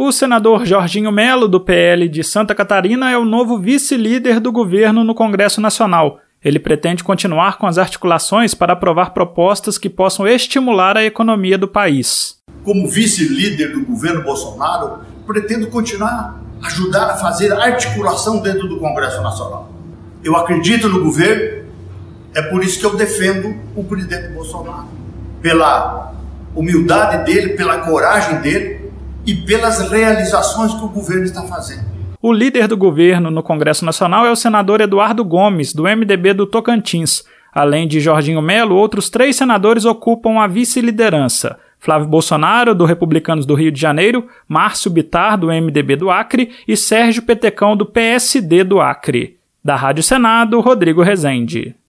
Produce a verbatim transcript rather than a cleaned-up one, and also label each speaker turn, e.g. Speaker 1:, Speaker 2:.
Speaker 1: O senador Jorginho Melo, do P L de Santa Catarina, é o novo vice-líder do governo no Congresso Nacional. Ele pretende continuar com as articulações para aprovar propostas que possam estimular a economia do país.
Speaker 2: Como vice-líder do governo Bolsonaro, pretendo continuar a ajudar a fazer articulação dentro do Congresso Nacional. Eu acredito no governo, é por isso que eu defendo o presidente Bolsonaro. Pela humildade dele, pela coragem dele e pelas realizações que o governo está fazendo.
Speaker 1: O líder do governo no Congresso Nacional é o senador Eduardo Gomes, do M D B do Tocantins. Além de Jorginho Melo, outros três senadores ocupam a vice-liderança. Flávio Bolsonaro, do Republicanos do Rio de Janeiro, Márcio Bittar, do M D B do Acre e Sérgio Petecão, do P S D do Acre. Da Rádio Senado, Rodrigo Rezende.